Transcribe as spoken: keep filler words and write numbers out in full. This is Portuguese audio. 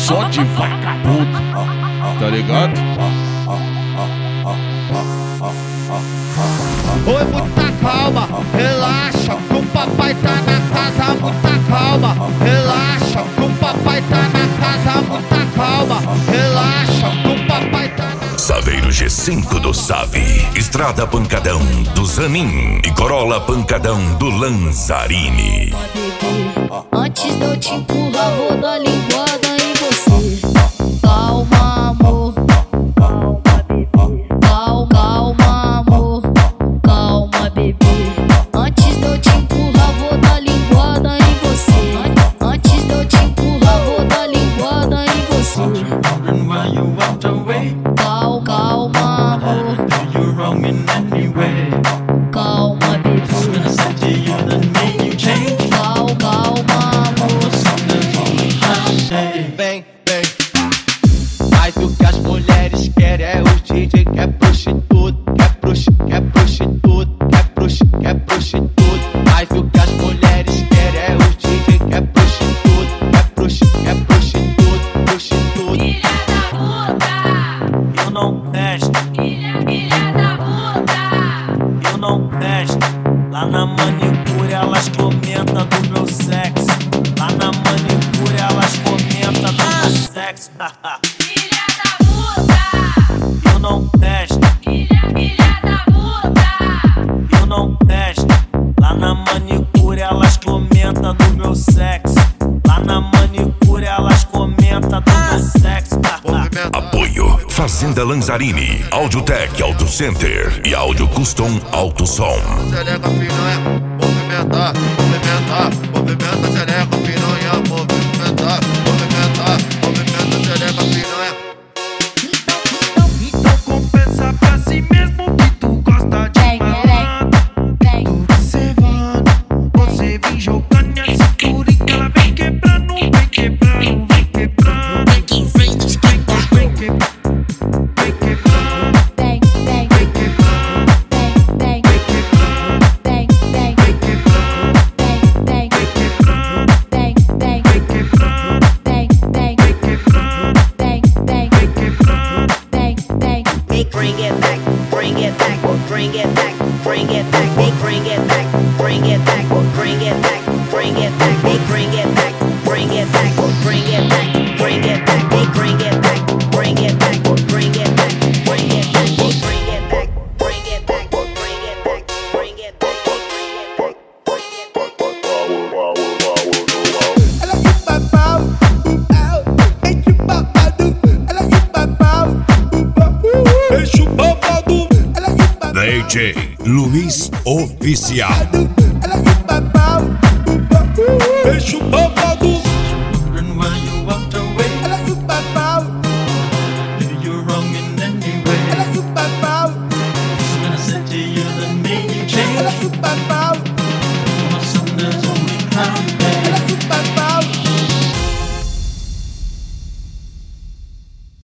só de vagabundo, tá ligado? Oi, muita calma, relaxa, que o papai tá na casa, muita calma, relaxa, que o papai tá na casa, muita calma, relaxa, que o papai tá na... Saveiro G cinco do Save, Estrada Pancadão do Zanin e Corolla Pancadão do Lanzarini. Antes de eu te empurrar, vou dar linguada em você. Calma, amor. Calma, calma, amor. Calma, bebê. Antes de eu te empurrar, vou dar linguada em você. Antes de eu te empurrar, vou dar linguada em você. Calma, calma, amor. Calma, bebê. Calma, calma, amor. Vem, vem. Mas o que as mulheres querem é o D J que é prostituto, que é prostituto, que é prostituto, que é prostituto, que é prostituto. Mas o que as mulheres querem é o D J que é prostituto, que é prostituto, que é prostituto, prostituto. Filha da puta, Eu não presto, filha, filha da puta. eu não presto. Lá na manicure elas comentam do meu sexo. Lá na manicure elas comentam do meu sexo. Filha da puta, Eu não presto, filha, filha da puta. eu não presto. Lá na manicure elas comentam do meu sexo. Lá na manicure elas comentam do meu sexo. Apoio Fazenda Lanzarini, Audiotech Auto Center e Audio Custom Auto Som. Xereca piranha, movimentar, movimentar, movimenta xereca piranha, movimentar, movimentar, movimenta xereca piranha. Então compensa pra si mesmo que tu gosta de Vem, malandro. vem, Tô observando, você vem jogando minha cintura e ela vem quebrando, vem quebrando, vem quebrando. Vem quebrando, vem quebrando, vem quebrando, vem, vem, vem quebrando, vem, vem, vem quebrando, vem, vem, vem quebrando, vem, vem, vem quebrando, vem, vem, vem quebrando, vem, vem, vem quebrando, vem, vem, vem quebrando. vem, vem. Make bring it back, bring it back, bring it back, bring it back, make bring it back, bring it back, bring it back, bring it back, make bring it back, bring it back, bring it back, bring it back, make bring it back, bring it back, bring it back, bring it back, make bring it back, bring it back, bring it back, bring it back, bring it back, bring it back. Ela que babau, uh, é que babado. Ela que babau, uh, deixa o babado. Ela que babau, D J Luiz Oficial. ela que babau, uh, deixa o babado.